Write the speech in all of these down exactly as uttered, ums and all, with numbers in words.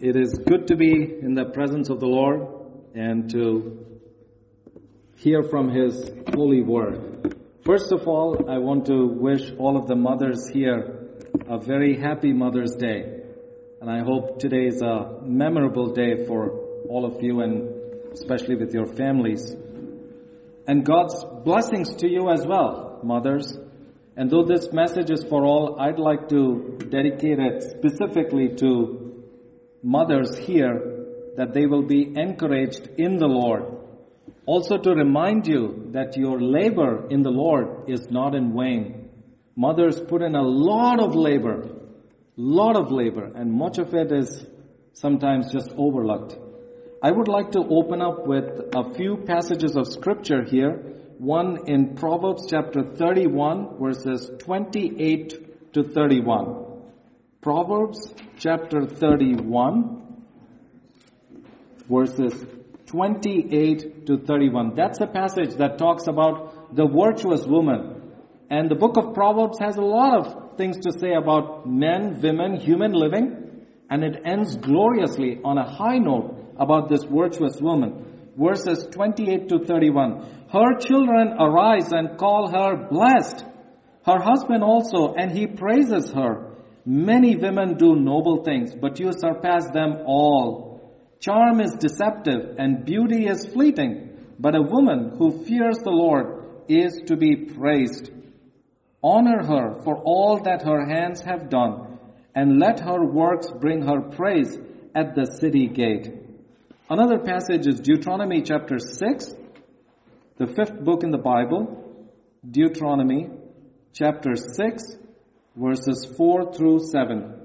It is good to be in the presence of the Lord and to hear from His holy word. First of all, I want to wish all of the mothers here a very happy Mother's Day. And I hope today is a memorable day for all of you and especially with your families. And God's blessings to you as well, mothers. And though this message is for all, I'd like to dedicate it specifically to mothers here, that they will be encouraged in the Lord. Also to remind you that your labor in the Lord is not in vain. Mothers put in a lot of labor, lot of labor, and much of it is sometimes just overlooked. I would like to open up with a few passages of scripture here. One in Proverbs chapter thirty-one, verses twenty-eight to thirty-one. Proverbs chapter thirty-one, verses twenty-eight to thirty-one. That's a passage that talks about the virtuous woman. And the book of Proverbs has a lot of things to say about men, women, human living. And it ends gloriously on a high note about this virtuous woman. Verses twenty-eight to thirty-one. Her children arise and call her blessed. Her husband also, and he praises her. Many women do noble things, but you surpass them all. Charm is deceptive and beauty is fleeting, but a woman who fears the Lord is to be praised. Honor her for all that her hands have done, and let her works bring her praise at the city gate. Another passage is Deuteronomy chapter six, the fifth book in the Bible. Deuteronomy chapter six, verses four through seven.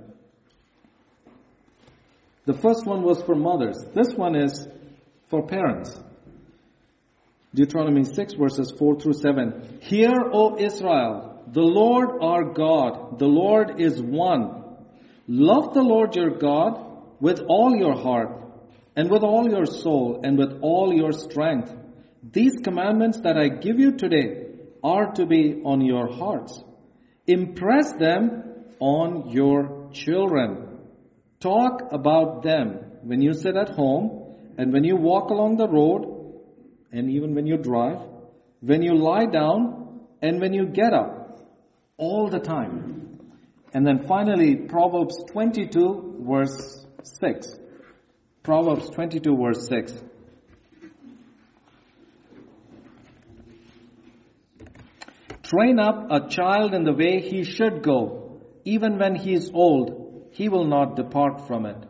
The first one was for mothers. This one is for parents. Deuteronomy six, verses four through seven. Hear, O Israel, the Lord our God, the Lord is one. Love the Lord your God with all your heart, and with all your soul, and with all your strength. These commandments that I give you today are to be on your hearts. Impress them on your children. Talk about them when you sit at home, and when you walk along the road, and even when you drive, when you lie down, and when you get up, all the time. And then finally, Proverbs twenty-two, verse six. Proverbs twenty-two, verse six. Train up a child in the way he should go. Even when he is old, he will not depart from it.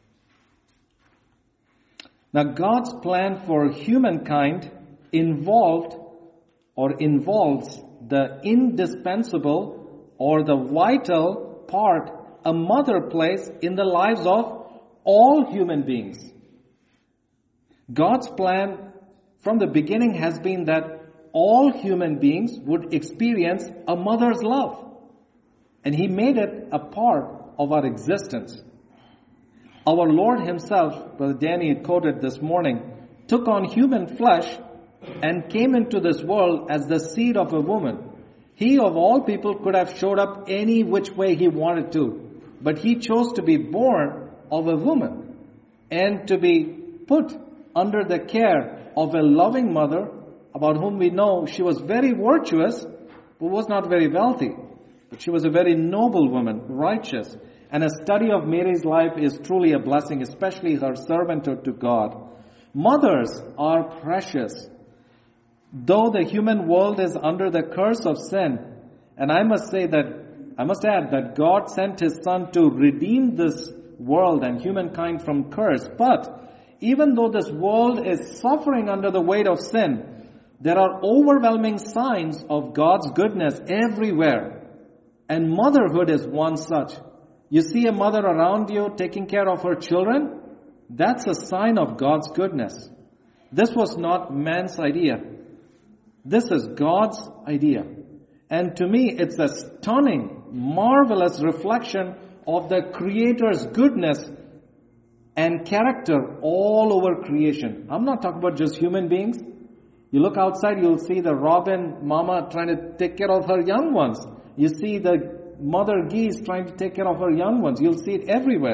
Now, God's plan for humankind involved or involves the indispensable or the vital part a mother plays in the lives of all human beings. God's plan from the beginning has been that all human beings would experience a mother's love. And He made it a part of our existence. Our Lord Himself, Brother Danny had quoted this morning, took on human flesh and came into this world as the seed of a woman. He of all people could have showed up any which way He wanted to, but He chose to be born of a woman and to be put under the care of a loving mother about whom we know she was very virtuous but was not very wealthy. But she was a very noble woman, righteous. And a study of Mary's life is truly a blessing, especially her servanthood to God. Mothers are precious. Though the human world is under the curse of sin, and I must say that, I must add that God sent His Son to redeem this world and humankind from curse. But even though this world is suffering under the weight of sin, there are overwhelming signs of God's goodness everywhere. And motherhood is one such. You see a mother around you taking care of her children, that's a sign of God's goodness. This was not man's idea. This is God's idea. And to me, it's a stunning, marvelous reflection of the Creator's goodness and character all over creation. I'm not talking about just human beings. You look outside, you'll see the robin mama trying to take care of her young ones. You see the mother geese trying to take care of her young ones. You'll see it everywhere.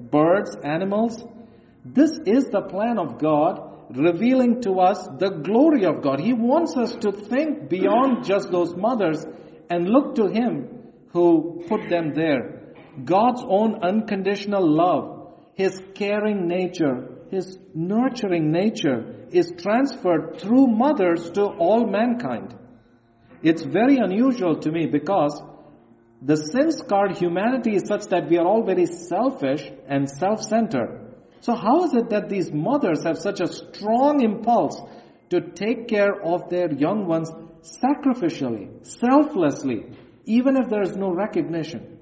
birds, animals. This is the plan of God, revealing to us the glory of God. He wants us to think beyond just those mothers and look to Him who put them there. God's own unconditional love, His caring nature, His nurturing nature is transferred through mothers to all mankind. It's very unusual to me because the sin-scarred humanity is such that we are all very selfish and self-centered. So how is it that these mothers have such a strong impulse to take care of their young ones sacrificially, selflessly, even if there is no recognition?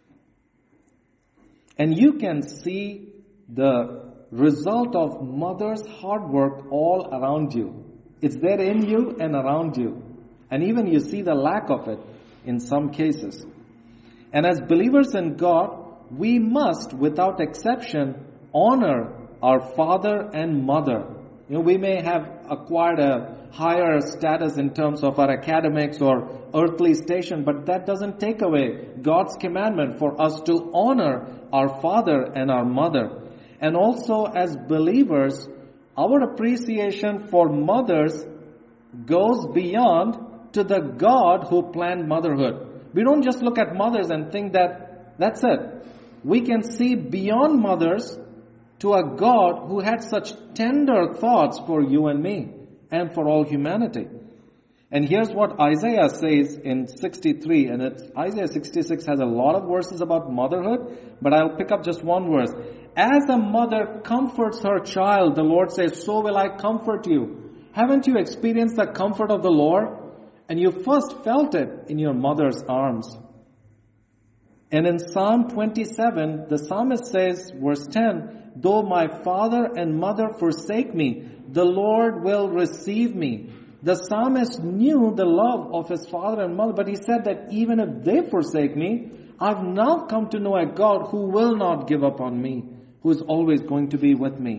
And you can see the result of mother's hard work all around you. It's there in you and around you. And even you see the lack of it in some cases. And as believers in God, we must, without exception, honor our father and mother. You know, we may have acquired a higher status in terms of our academics or earthly station, but that doesn't take away God's commandment for us to honor our father and our mother. And also as believers, our appreciation for mothers goes beyond to the God who planned motherhood. We don't just look at mothers and think that that's it. We can see beyond mothers to a God who had such tender thoughts for you and me and for all humanity. And here's what Isaiah says in sixty-three, and it's, Isaiah sixty-six has a lot of verses about motherhood, but I'll pick up just one verse. As a mother comforts her child, the Lord says, so will I comfort you. Haven't you experienced the comfort of the Lord? And you first felt it in your mother's arms. And in Psalm twenty-seven, the psalmist says, verse ten, though my father and mother forsake me, the Lord will receive me. The psalmist knew the love of his father and mother, but he said that even if they forsake me, I've now come to know a God who will not give up on me, who is always going to be with me.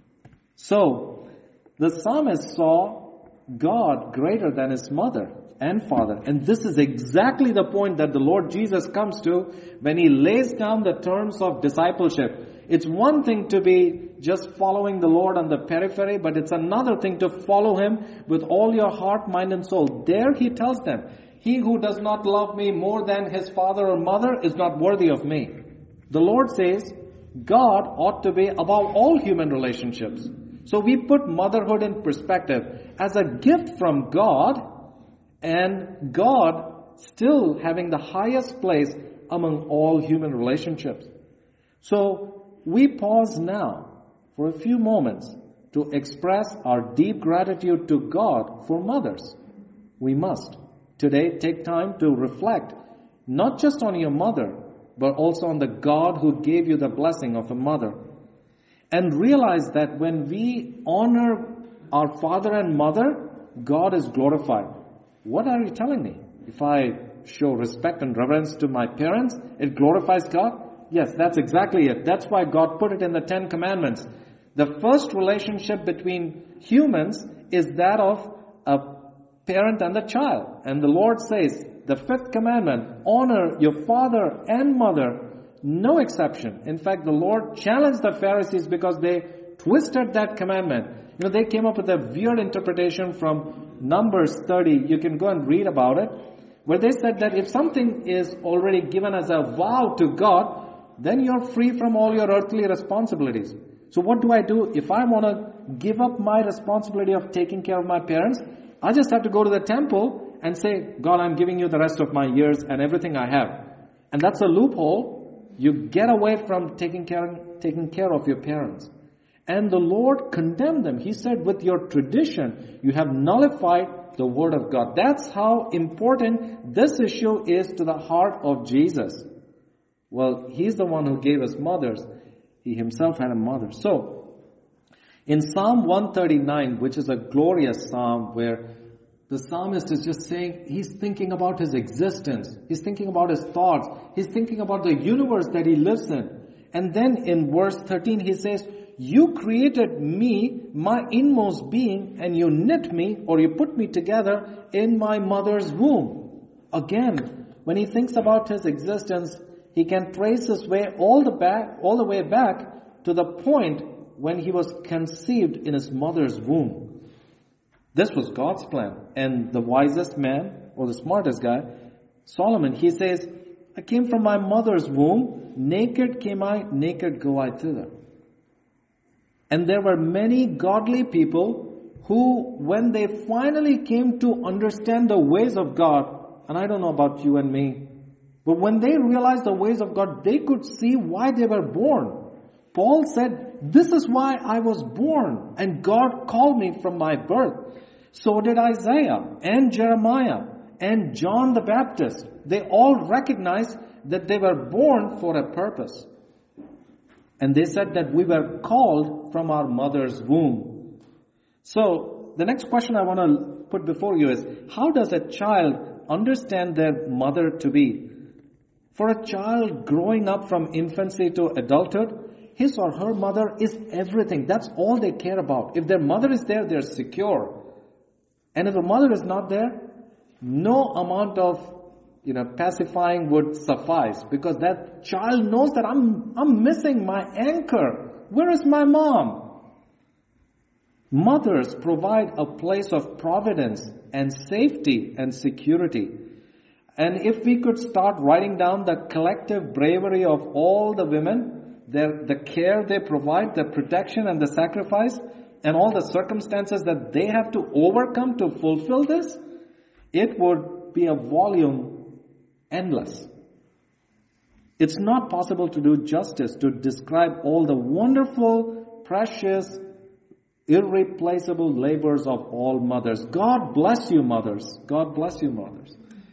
So, the psalmist saw God greater than his mother and father. And this is exactly the point that the Lord Jesus comes to when He lays down the terms of discipleship. It's one thing to be just following the Lord on the periphery, but it's another thing to follow Him with all your heart, mind, and soul. There He tells them, he who does not love me more than his father or mother is not worthy of me. The Lord says, God ought to be above all human relationships. So we put motherhood in perspective as a gift from God, and God still having the highest place among all human relationships. So we pause now for a few moments to express our deep gratitude to God for mothers. We must today take time to reflect not just on your mother, but also on the God who gave you the blessing of a mother. And realize that when we honor our father and mother, God is glorified. What are you telling me? If I show respect and reverence to my parents, it glorifies God? Yes, that's exactly it. That's why God put it in the Ten Commandments. The first relationship between humans is that of a parent and the child. And the Lord says, the fifth commandment, honor your father and mother. No exception. In fact, the Lord challenged the Pharisees because they twisted that commandment. You know, they came up with a weird interpretation from Numbers thirty. You can go and read about it, where they said that if something is already given as a vow to God, then you're free from all your earthly responsibilities. So what do I do? If I want to give up my responsibility of taking care of my parents, I just have to go to the temple and say, God, I'm giving you the rest of my years and everything I have. And that's a loophole. You get away from taking care, taking care of your parents. And the Lord condemned them. He said, with your tradition, you have nullified the word of God. That's how important this issue is to the heart of Jesus. Well, He's the one who gave us mothers. He Himself had a mother. So, in Psalm one thirty-nine, which is a glorious psalm where the psalmist is just saying, he's thinking about his existence. He's thinking about his thoughts. He's thinking about the universe that he lives in. And then in verse thirteen, he says, you created me, my inmost being, and you knit me, or you put me together in my mother's womb. Again, when he thinks about his existence, he can trace his way all the back, all the way back to the point when he was conceived in his mother's womb. This was God's plan. And the wisest man, or the smartest guy, Solomon, he says, I came from my mother's womb, naked came I, naked go I thither. And there were many godly people who, when they finally came to understand the ways of God, and I don't know about you and me, but when they realized the ways of God, they could see why they were born. Paul said, this is why I was born, and God called me from my birth. So did Isaiah and Jeremiah and John the Baptist. They all recognized that they were born for a purpose. And they said that we were called from our mother's womb. So the next question I want to put before you is, how does a child understand their mother to be? For a child growing up from infancy to adulthood, his or her mother is everything. That's all they care about. If their mother is there, they're secure. And if a mother is not there, no amount of you know, pacifying would suffice, because that child knows that I'm, I'm missing my anchor. Where is my mom? Mothers provide a place of providence and safety and security. And if we could start writing down the collective bravery of all the women, their, the care they provide, the protection and the sacrifice, and all the circumstances that they have to overcome to fulfill this, it would be a volume endless. It's not possible to do justice to describe all the wonderful, precious, irreplaceable labors of all mothers. God bless you, mothers. God bless you, mothers.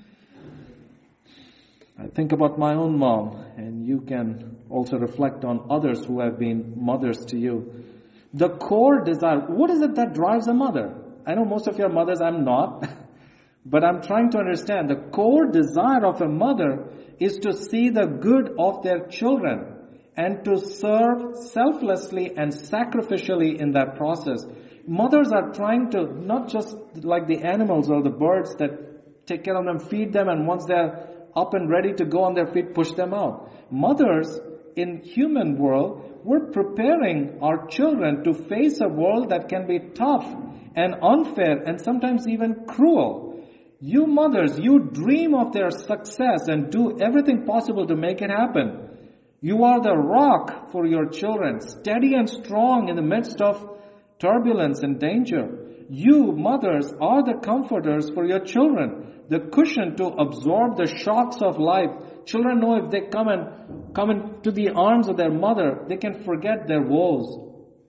I think about my own mom, and you can also reflect on others who have been mothers to you. The core desire, what is it that drives a mother? I know most of your mothers, I'm not. But I'm trying to understand, the core desire of a mother is to see the good of their children and to serve selflessly and sacrificially in that process. Mothers are trying to, not just like the animals or the birds that take care of them, feed them, and once they're up and ready to go on their feet, push them out. Mothers in human world, we're preparing our children to face a world that can be tough and unfair and sometimes even cruel. You mothers, you dream of their success and do everything possible to make it happen. You are the rock for your children, steady and strong in the midst of turbulence and danger. You mothers are the comforters for your children, the cushion to absorb the shocks of life. Children know if they come and come into the arms of their mother, they can forget their woes.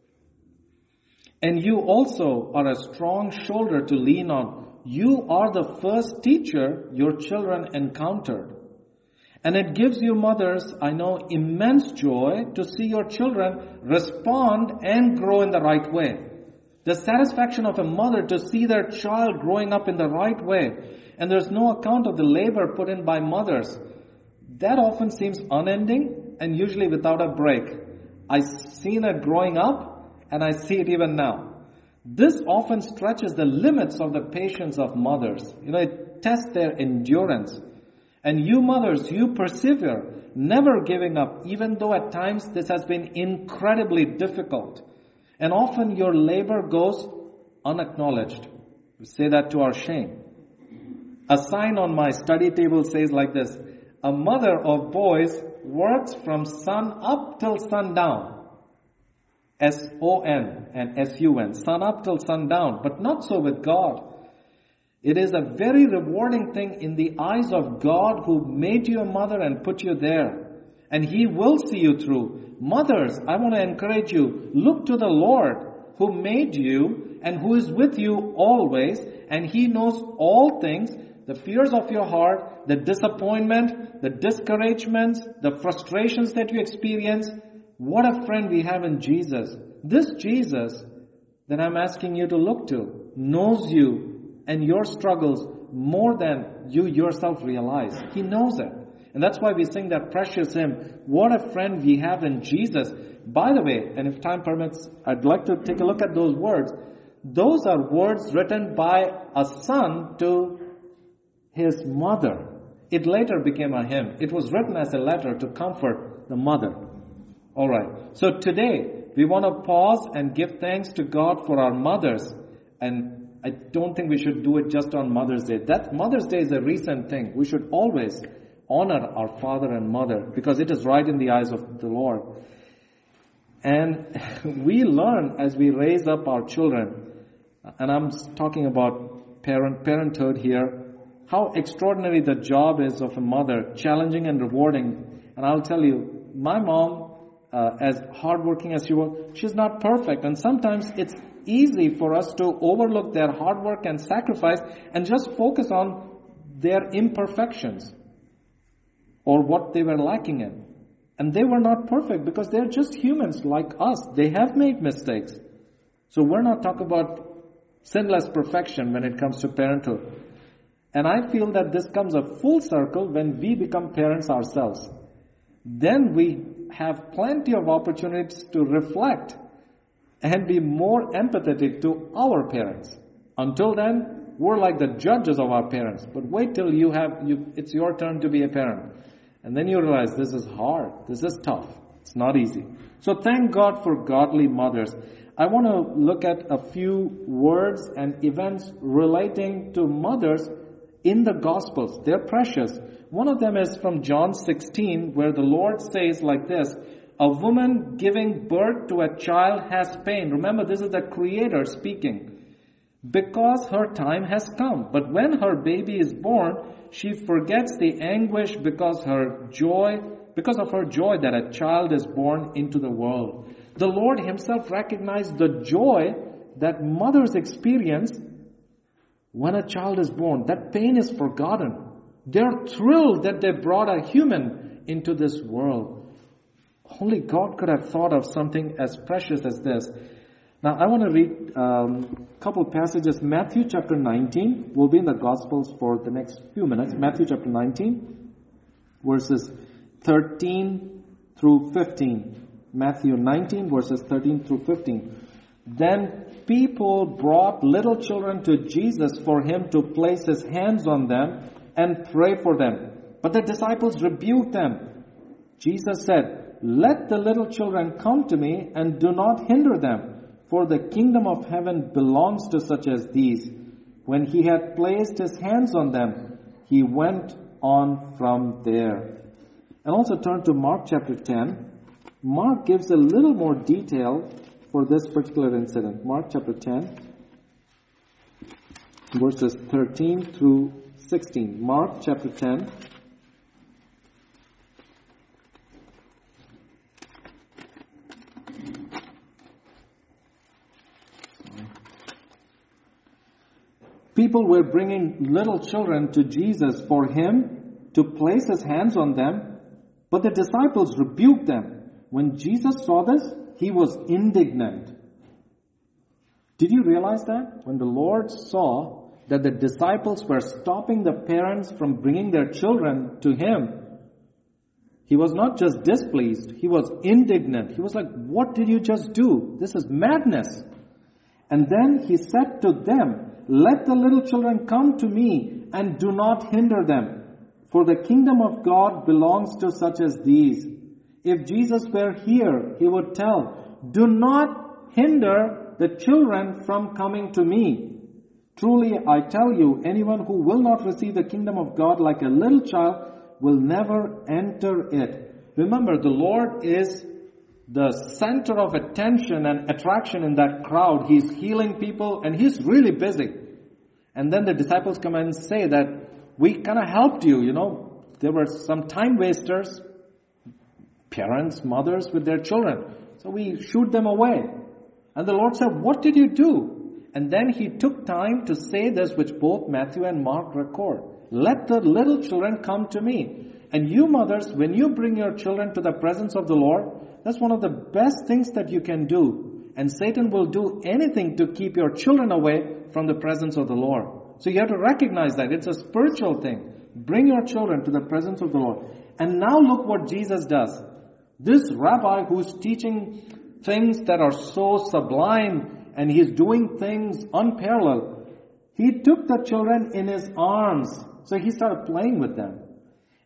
And you also are a strong shoulder to lean on. You are the first teacher your children encountered. And it gives you mothers, I know, immense joy to see your children respond and grow in the right way. The satisfaction of a mother to see their child growing up in the right way, and there's no account of the labor put in by mothers, that often seems unending and usually without a break. I've seen it growing up, and I see it even now. This often stretches the limits of the patience of mothers. You know, it tests their endurance. And you mothers, you persevere, never giving up, even though at times this has been incredibly difficult. And often your labor goes unacknowledged. We say that to our shame. A sign on my study table says like this: a mother of boys works from sun up till sundown. S O N and S U N, sun up till sundown, but not so with God. It is a very rewarding thing in the eyes of God who made you a mother and put you there. And He will see you through. Mothers, I want to encourage you, look to the Lord who made you and who is with you always, and He knows all things, the fears of your heart, the disappointment, the discouragements, the frustrations that you experience. What a friend we have in Jesus. This Jesus that I'm asking you to look to knows you and your struggles more than you yourself realize. He knows it. And that's why we sing that precious hymn, what a friend we have in Jesus. By the way, and if time permits, I'd like to take a look at those words. Those are words written by a son to his mother. It later became a hymn. It was written as a letter to comfort the mother. All right. So today, we want to pause and give thanks to God for our mothers. And I don't think we should do it just on Mother's Day. That Mother's Day is a recent thing. We should always honor our father and mother because it is right in the eyes of the Lord. And we learn as we raise up our children, and I'm talking about parent parenthood here, how extraordinary the job is of a mother, challenging and rewarding. And I'll tell you, my mom, uh, as hardworking as she was, she's not perfect. And sometimes it's easy for us to overlook their hard work and sacrifice and just focus on their imperfections or what they were lacking in. And they were not perfect because they're just humans like us. They have made mistakes. So we're not talking about sinless perfection when it comes to parenthood. And I feel that this comes a full circle when we become parents ourselves. Then we have plenty of opportunities to reflect and be more empathetic to our parents. Until then, we're like the judges of our parents. But wait till you have, you, it's your turn to be a parent. And then you realize this is hard. This is tough. It's not easy. So thank God for godly mothers. I want to look at a few words and events relating to mothers in the Gospels. They're precious. One of them is from John sixteen, where the Lord says like this, a woman giving birth to a child has pain. Remember, this is the Creator speaking. Because her time has come. But when her baby is born, she forgets the anguish because her joy, because of her joy that a child is born into the world. The Lord Himself recognized the joy that mothers experience when a child is born. That pain is forgotten. They're thrilled that they brought a human into this world. Only God could have thought of something as precious as this. Now, I want to read um, a couple passages. Matthew chapter nineteen. We'll be in the Gospels for the next few minutes. Matthew chapter nineteen, verses thirteen through fifteen. Matthew nineteen, verses thirteen through fifteen. Then people brought little children to Jesus for Him to place His hands on them and pray for them. But the disciples rebuked them. Jesus said, let the little children come to me and do not hinder them. For the kingdom of heaven belongs to such as these. When He had placed His hands on them, He went on from there. And also turn to Mark chapter ten. Mark gives a little more detail for this particular incident. Mark chapter ten, verses thirteen through sixteen. Mark chapter ten. People were bringing little children to Jesus for Him to place His hands on them, but the disciples rebuked them. When Jesus saw this, He was indignant. Did you realize that? When the Lord saw that the disciples were stopping the parents from bringing their children to Him, He was not just displeased, He was indignant. He was like, what did you just do? This is madness. And then He said to them, let the little children come to me and do not hinder them, for the kingdom of God belongs to such as these. If Jesus were here, He would tell, do not hinder the children from coming to me. Truly, I tell you, anyone who will not receive the kingdom of God like a little child will never enter it. Remember, the Lord is the center of attention and attraction in that crowd. He's healing people and He's really busy. And then the disciples come and say that we kind of helped you, you know. There were some time wasters, parents, mothers with their children. So we shooed them away. And the Lord said, what did you do? And then He took time to say this, which both Matthew and Mark record. Let the little children come to me. And you mothers, when you bring your children to the presence of the Lord, that's one of the best things that you can do. And Satan will do anything to keep your children away from the presence of the Lord. So you have to recognize that. It's a spiritual thing. Bring your children to the presence of the Lord. And now look what Jesus does. This rabbi who's teaching things that are so sublime and He's doing things unparalleled, He took the children in His arms. So He started playing with them.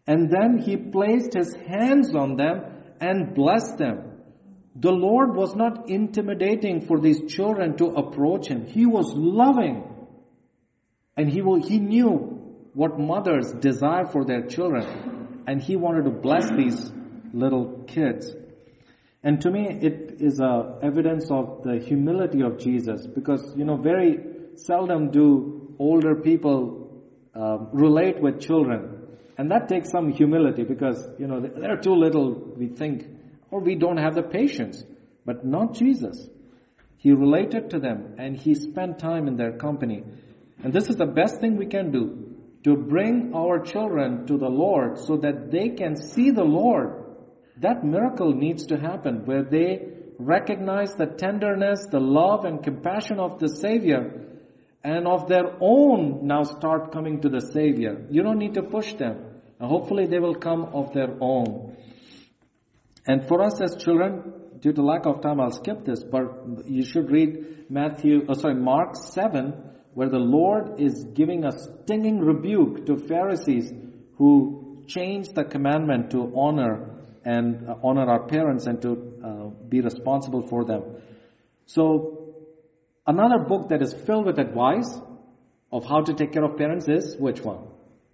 And then he placed his hands on them and blessed them. The Lord was not intimidating for these children to approach him. He was loving. And he will, he knew what mothers desire for their children. And he wanted to bless these little kids. And to me, it is a evidence of the humility of Jesus. Because, you know, very seldom do older people uh, relate with children. And that takes some humility because, you know, they're too little, we think, or we don't have the patience. But not Jesus. He related to them and he spent time in their company. And this is the best thing we can do, to bring our children to the Lord so that they can see the Lord. That miracle needs to happen where they recognize the tenderness, the love and compassion of the Savior, and of their own now start coming to the Savior. You don't need to push them. And hopefully they will come of their own. And for us as children, due to lack of time, I'll skip this, but you should read Matthew, oh sorry, Mark seven, where the Lord is giving a stinging rebuke to Pharisees who changed the commandment to honor and uh, honor our parents and to uh, be responsible for them. So, another book that is filled with advice of how to take care of parents is which one?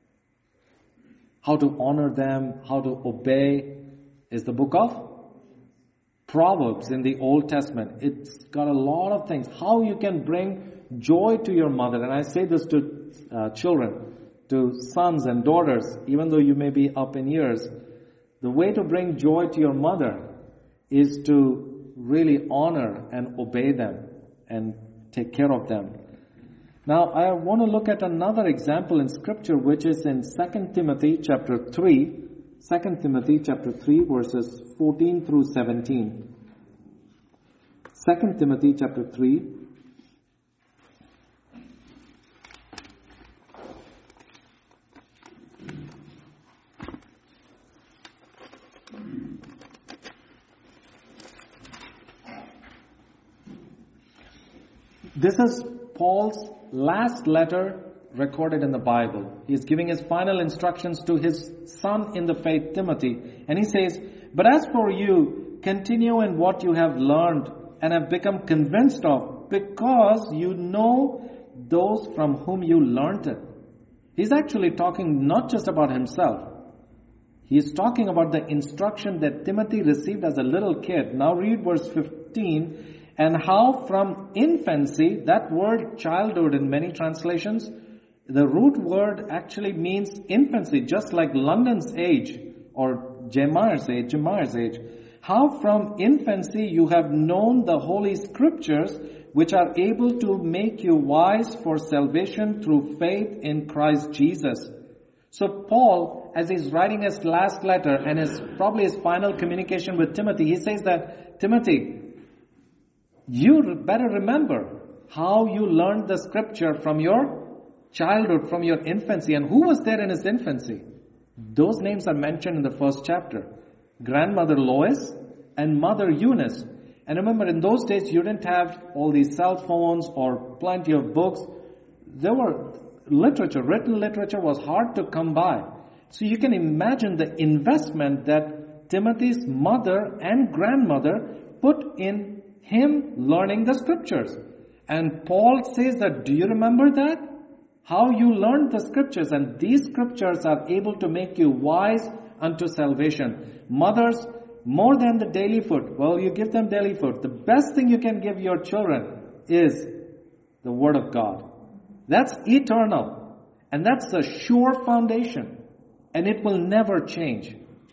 How to honor them, how to obey, is the book of Proverbs in the Old Testament. It's got a lot of things. How you can bring joy to your mother. And I say this to uh, children, to sons and daughters, even though you may be up in years. The way to bring joy to your mother is to really honor and obey them and take care of them. Now, I want to look at another example in Scripture, which is in Second Timothy chapter three. Second Timothy chapter three, verses fourteen through seventeen. Second Timothy chapter three. This is Paul's last letter recorded in the Bible. He is giving his final instructions to his son in the faith, Timothy. And he says, "But as for you, continue in what you have learned and have become convinced of, because you know those from whom you learned it." He's actually talking not just about himself. He's talking about the instruction that Timothy received as a little kid. Now read verse fifteen. "And how from infancy," that word childhood in many translations, the root word actually means infancy, just like London's age or Jeremiah's age, Jeremiah's age. "How from infancy you have known the Holy Scriptures, which are able to make you wise for salvation through faith in Christ Jesus." So Paul, as he's writing his last letter and his probably his final communication with Timothy, he says that, "Timothy, you better remember how you learned the Scripture from your childhood, from your infancy." And who was there in his infancy? Those names are mentioned in the first chapter. Grandmother Lois and Mother Eunice. And remember, in those days, you didn't have all these cell phones or plenty of books. There were literature, written literature was hard to come by. So you can imagine the investment that Timothy's mother and grandmother put in him learning the Scriptures. And Paul says that, do you remember that? How you learned the Scriptures, and these Scriptures are able to make you wise unto salvation. Mothers, more than the daily food. Well, you give them daily food. The best thing you can give your children is the Word of God. That's eternal. And that's a sure foundation. And it will never change.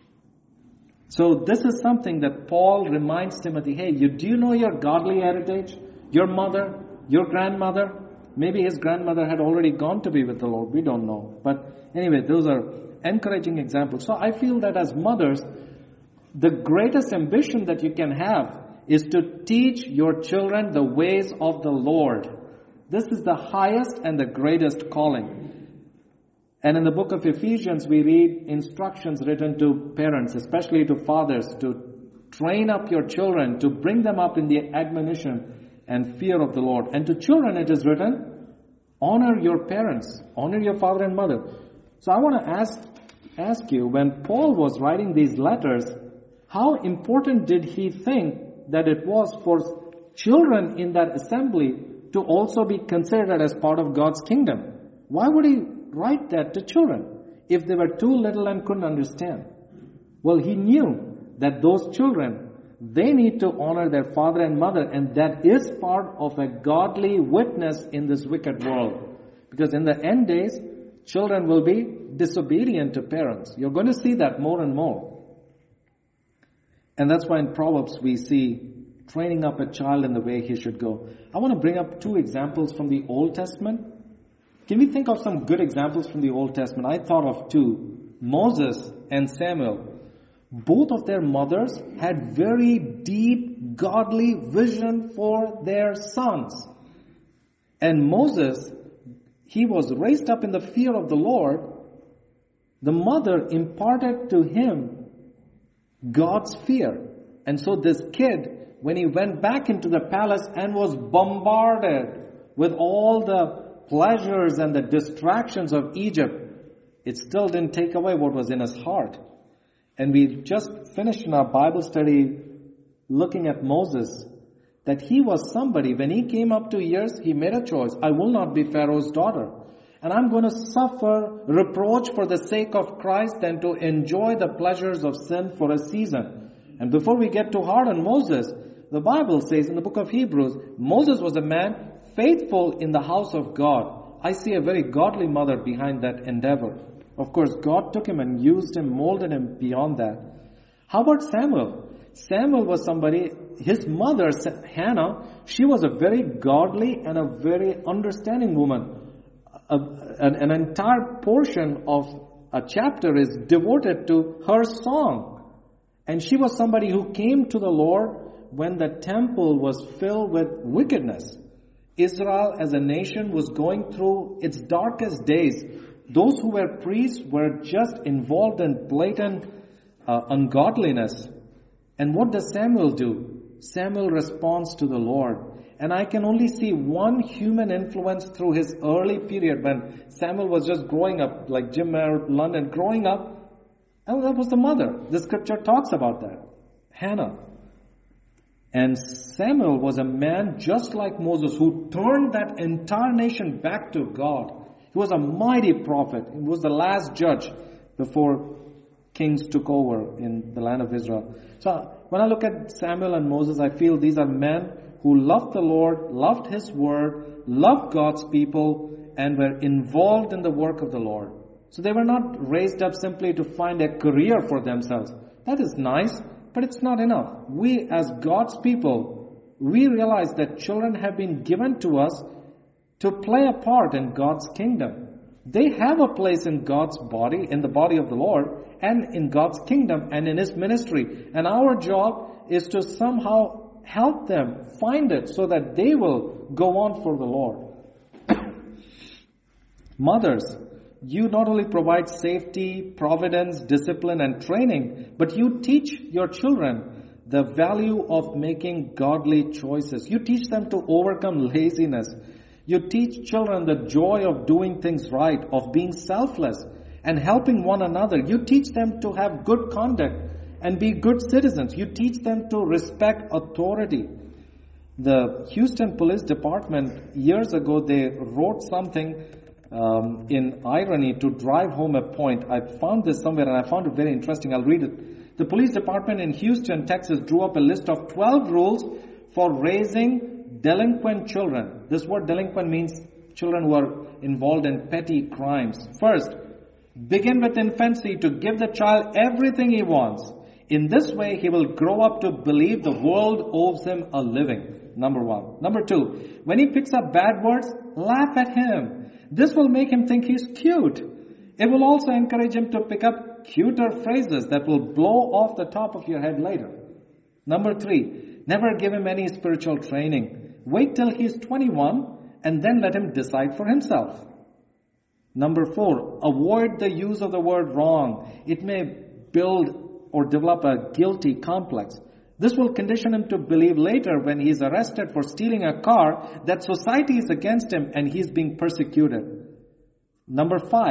So this is something that Paul reminds Timothy, hey, you, do you know your godly heritage? Your mother, your grandmother? Maybe his grandmother had already gone to be with the Lord. We don't know. But anyway, those are encouraging examples. So I feel that as mothers, the greatest ambition that you can have is to teach your children the ways of the Lord. This is the highest and the greatest calling. And in the book of Ephesians, we read instructions written to parents, especially to fathers, to train up your children, to bring them up in the admonition and fear of the Lord. And to children it is written, honor your parents, honor your father and mother. So I want to ask ask you, when Paul was writing these letters, how important did he think that it was for children in that assembly to also be considered as part of God's kingdom? Why would he write that to children if they were too little and couldn't understand? Well, he knew that those children, they need to honor their father and mother, and that is part of a godly witness in this wicked world. Because in the end days, children will be disobedient to parents. You're going to see that more and more. And that's why in Proverbs we see training up a child in the way he should go. I want to bring up two examples from the Old Testament. Can we think of some good examples from the Old Testament? I thought of two. Moses and Samuel. Both of their mothers had very deep, godly vision for their sons. And Moses, he was raised up in the fear of the Lord. The mother imparted to him God's fear. And so this kid, when he went back into the palace and was bombarded with all the pleasures and the distractions of Egypt, it still didn't take away what was in his heart. And we just finished in our Bible study looking at Moses, that he was somebody, when he came up to years, he made a choice. I will not be Pharaoh's daughter. And I'm going to suffer reproach for the sake of Christ than to enjoy the pleasures of sin for a season. And before we get too hard on Moses, the Bible says in the book of Hebrews, Moses was a man faithful in the house of God. I see a very godly mother behind that endeavor. Of course, God took him and used him, molded him beyond that. How about Samuel? Samuel was somebody, his mother, Hannah, she was a very godly and a very understanding woman. A, an, an entire portion of a chapter is devoted to her song. And she was somebody who came to the Lord when the temple was filled with wickedness. Israel as a nation was going through its darkest days. Those who were priests were just involved in blatant uh, ungodliness. And what does Samuel do? Samuel responds to the Lord. And I can only see one human influence through his early period when Samuel was just growing up, like Jim Merritt, London, growing up. And that was the mother. The scripture talks about that. Hannah. And Samuel was a man just like Moses who turned that entire nation back to God. He was a mighty prophet. He was the last judge before kings took over in the land of Israel. So when I look at Samuel and Moses, I feel these are men who loved the Lord, loved His word, loved God's people, and were involved in the work of the Lord. So they were not raised up simply to find a career for themselves. That is nice, but it's not enough. We as God's people, we realize that children have been given to us to play a part in God's kingdom. They have a place in God's body, in the body of the Lord, and in God's kingdom and in His ministry. And our job is to somehow help them find it so that they will go on for the Lord. Mothers, you not only provide safety, providence, discipline, and training, but you teach your children the value of making godly choices. You teach them to overcome laziness. You teach children the joy of doing things right, of being selfless and helping one another. You teach them to have good conduct and be good citizens. You teach them to respect authority. The Houston Police Department, years ago, they wrote something um, in irony to drive home a point. I found this somewhere and I found it very interesting. I'll read it. The police department in Houston, Texas, drew up a list of twelve rules for raising delinquent children. This word delinquent means children who are involved in petty crimes. First, begin with infancy to give the child everything he wants. In this way, he will grow up to believe the world owes him a living. Number one. Number two, when he picks up bad words, laugh at him. This will make him think he's cute. It will also encourage him to pick up cuter phrases that will blow off the top of your head later. Number three, never give him any spiritual training. Wait till he's twenty-one and then let him decide for himself. Number four, avoid the use of the word wrong. It may build or develop a guilty complex. This will condition him to believe later when he is arrested for stealing a car that society is against him and he is being persecuted. Number five,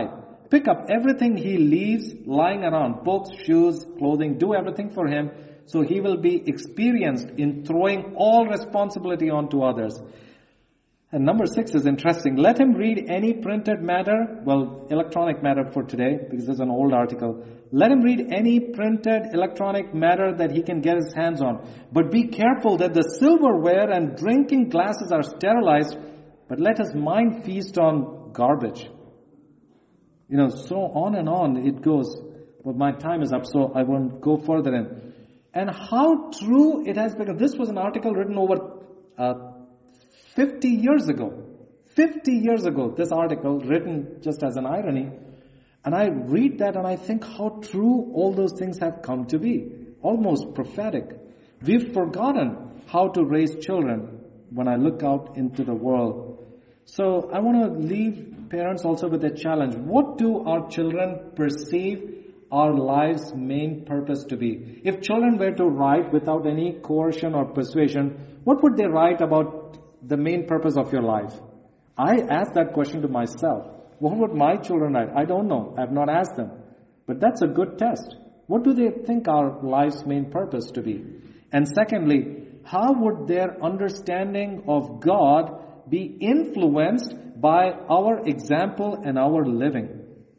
Pick up everything he leaves lying around, books, shoes, clothing, do everything for him, so he will be experienced in throwing all responsibility onto others. And number six is interesting. Let him read any printed matter, well, electronic matter for today, because it's an old article. Let him read any printed electronic matter that he can get his hands on. But be careful that the silverware and drinking glasses are sterilized, but let his mind feast on garbage. You know, so on and on it goes. But my time is up, so I won't go further in. And how true it has become. This was an article written over uh, fifty years ago. fifty years ago, this article written just as an irony. And I read that and I think how true all those things have come to be. Almost prophetic. We've forgotten how to raise children when I look out into the world. So I want to leave parents also with a challenge. What do our children perceive our life's main purpose to be? If children were to write without any coercion or persuasion, what would they write about the main purpose of your life? I asked that question to myself. What would my children write? I don't know. I have not asked them. But that's a good test. What do they think our life's main purpose to be? And secondly, how would their understanding of God be influenced by our example and our living?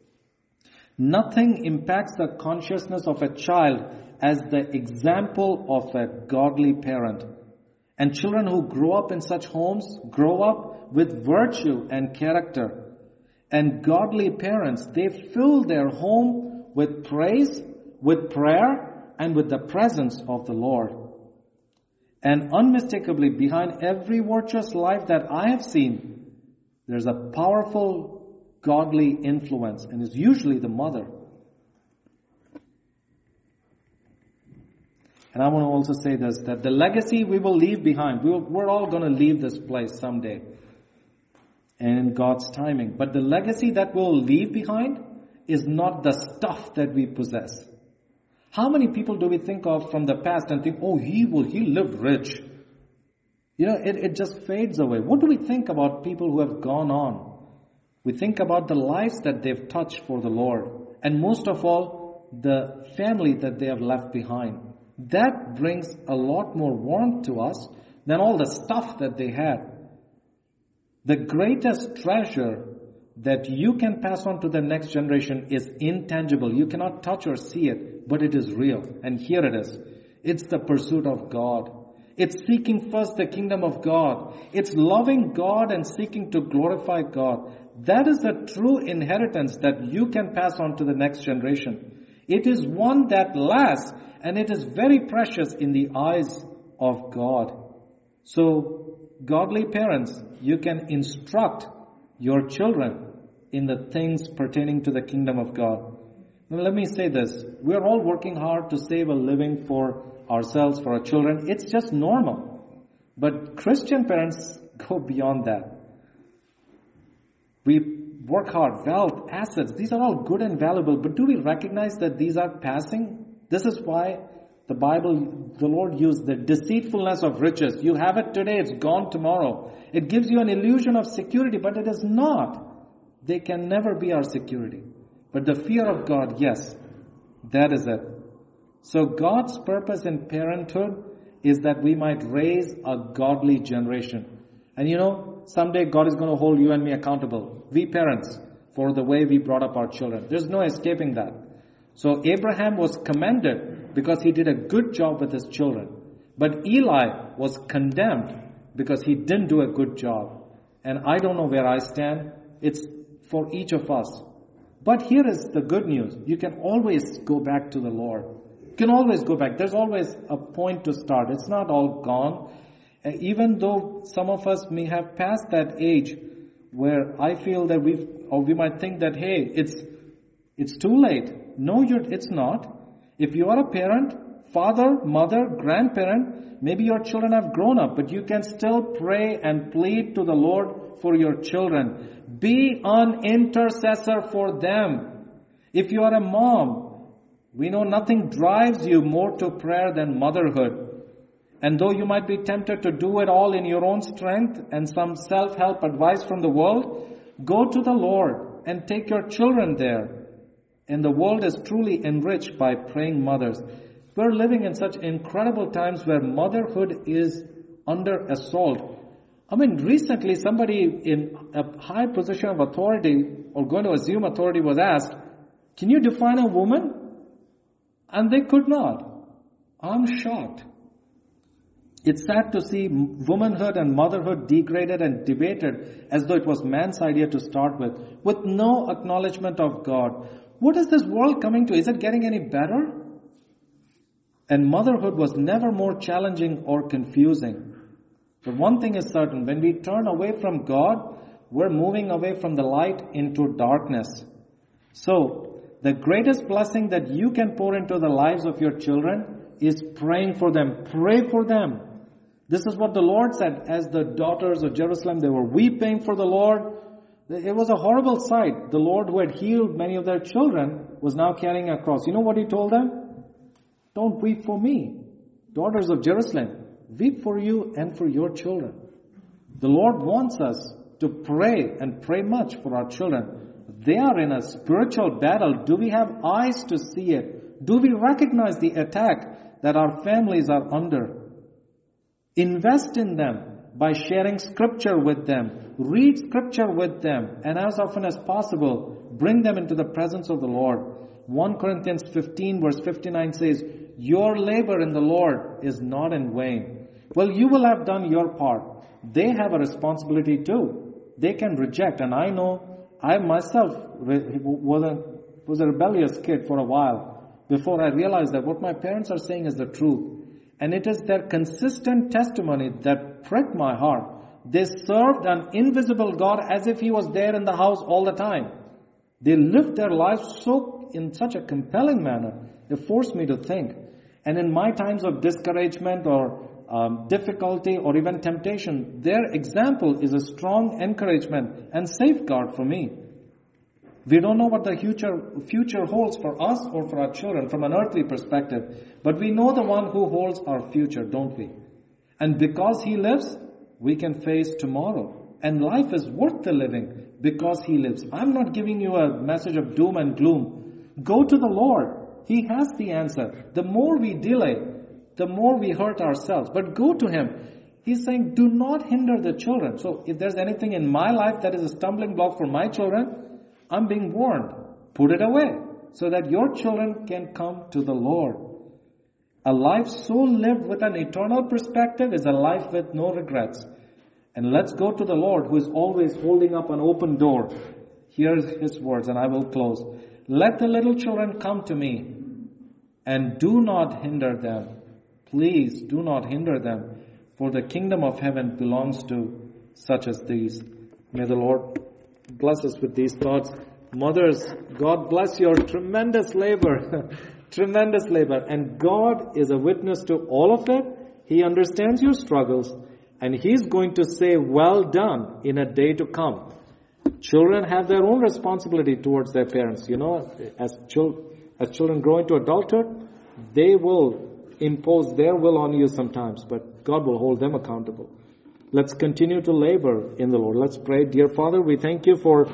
Nothing impacts the consciousness of a child as the example of a godly parent. And children who grow up in such homes grow up with virtue and character. And godly parents, they fill their home with praise, with prayer, and with the presence of the Lord. And unmistakably, behind every virtuous life that I have seen, there's a powerful godly influence, and it's usually the mother. And I want to also say this, that the legacy we will leave behind, we will, we're all going to leave this place someday, and in God's timing. But the legacy that we'll leave behind is not the stuff that we possess. How many people do we think of from the past and think, oh, he will, he lived rich. You know, it, it just fades away. What do we think about people who have gone on? We think about the lives that they've touched for the Lord. And most of all, the family that they have left behind. That brings a lot more warmth to us than all the stuff that they had. The greatest treasure that you can pass on to the next generation is intangible. You cannot touch or see it, but it is real. And here it is. It's the pursuit of God. It's seeking first the kingdom of God. It's loving God and seeking to glorify God. That is the true inheritance that you can pass on to the next generation. It is one that lasts, and it is very precious in the eyes of God. So, godly parents, you can instruct your children in the things pertaining to the kingdom of God. Now, let me say this. We are all working hard to save a living for ourselves, for our children. It's just normal. But Christian parents go beyond that. We work hard, wealth, assets. These are all good and valuable. But do we recognize that these are passing? This is why the Bible, the Lord used the deceitfulness of riches. You have it today, it's gone tomorrow. It gives you an illusion of security, but it is not. They can never be our security. But the fear of God, yes, that is it. So God's purpose in parenthood is that we might raise a godly generation. And you know, someday God is going to hold you and me accountable. We parents, for the way we brought up our children. There's no escaping that. So Abraham was commended because he did a good job with his children. But Eli was condemned because he didn't do a good job. And I don't know where I stand. It's for each of us. But here is the good news. You can always go back to the Lord. You can always go back. There's always a point to start. It's not all gone. And even though some of us may have passed that age where I feel that we've, or we might think that, hey, it's it's too late. No, you're, it's not. If you are a parent, father, mother, grandparent, maybe your children have grown up, but you can still pray and plead to the Lord for your children. Be an intercessor for them. If you are a mom, we know nothing drives you more to prayer than motherhood. And though you might be tempted to do it all in your own strength and some self-help advice from the world, go to the Lord and take your children there. And the world is truly enriched by praying mothers. We're living in such incredible times where motherhood is under assault. I mean, recently somebody in a high position of authority or going to assume authority was asked, can you define a woman? And they could not. I'm shocked. It's sad to see womanhood and motherhood degraded and debated as though it was man's idea to start with, with no acknowledgement of God. What is this world coming to? Is it getting any better? And motherhood was never more challenging or confusing. But one thing is certain, when we turn away from God, we're moving away from the light into darkness. So, the greatest blessing that you can pour into the lives of your children is praying for them. Pray for them. This is what the Lord said as the daughters of Jerusalem, they were weeping for the Lord. It was a horrible sight. The Lord who had healed many of their children was now carrying a cross. You know what He told them? Don't weep for me. Daughters of Jerusalem, weep for you and for your children. The Lord wants us to pray and pray much for our children. They are in a spiritual battle. Do we have eyes to see it? Do we recognize the attack that our families are under? Invest in them by sharing scripture with them. Read scripture with them. And as often as possible, bring them into the presence of the Lord. First Corinthians fifteen verse fifty-nine says, your labor in the Lord is not in vain. Well, you will have done your part. They have a responsibility too. They can reject. And I know I myself was a, was a rebellious kid for a while before I realized that what my parents are saying is the truth. And it is their consistent testimony that pricked my heart. They served an invisible God as if He was there in the house all the time. They lived their lives so in such a compelling manner. It forced me to think. And in my times of discouragement or um, difficulty or even temptation, their example is a strong encouragement and safeguard for me. We don't know what the future, future holds for us or for our children from an earthly perspective. But we know the one who holds our future, don't we? And because He lives, we can face tomorrow. And life is worth the living because He lives. I'm not giving you a message of doom and gloom. Go to the Lord. He has the answer. The more we delay, the more we hurt ourselves. But go to Him. He's saying, do not hinder the children. So if there's anything in my life that is a stumbling block for my children, I'm being warned. Put it away so that your children can come to the Lord. A life so lived with an eternal perspective is a life with no regrets. And let's go to the Lord who is always holding up an open door. Here's His words, and I will close. Let the little children come to me, and do not hinder them. Please do not hinder them, for the kingdom of heaven belongs to such as these. May the Lord bless us with these thoughts. Mothers, God bless your tremendous labor. Tremendous labor. And God is a witness to all of it. He understands your struggles. And He's going to say, well done in a day to come. Children have their own responsibility towards their parents. You know, as, chil- as children grow into adulthood, they will impose their will on you sometimes. But God will hold them accountable. Let's continue to labor in the Lord. Let's pray. Dear Father, we thank You for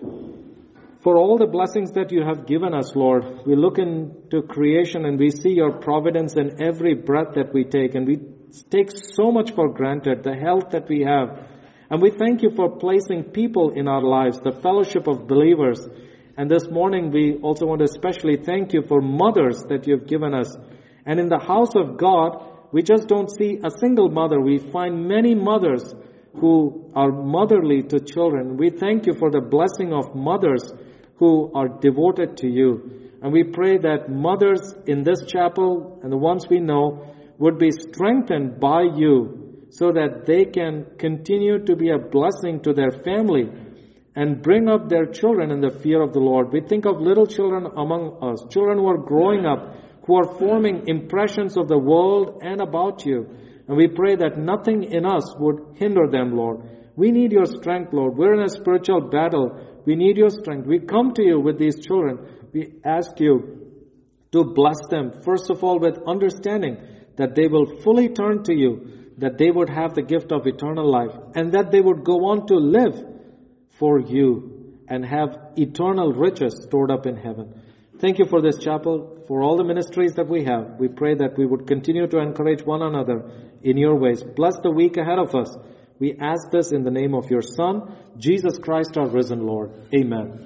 for all the blessings that You have given us, Lord. We look into creation and we see Your providence in every breath that we take. And we take so much for granted, the health that we have. And we thank You for placing people in our lives, the fellowship of believers. And this morning we also want to especially thank You for mothers that You've given us. And in the house of God, we just don't see a single mother. We find many mothers who are motherly to children. We thank You for the blessing of mothers who are devoted to You. And we pray that mothers in this chapel and the ones we know would be strengthened by You so that they can continue to be a blessing to their family and bring up their children in the fear of the Lord. We think of little children among us, children who are growing up, who are forming impressions of the world and about You. And we pray that nothing in us would hinder them, Lord. We need Your strength, Lord. We're in a spiritual battle. We need Your strength. We come to You with these children. We ask You to bless them, first of all, with understanding that they will fully turn to You, that they would have the gift of eternal life, and that they would go on to live for You. and have eternal riches stored up in heaven. Thank you for this chapel, for all the ministries that we have. We pray that we would continue to encourage one another in your ways. Bless the week ahead of us. We ask this in the name of your Son, Jesus Christ, our risen Lord. Amen.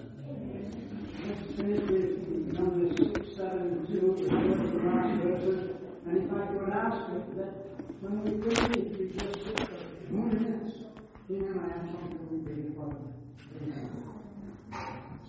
And if I could ask that when we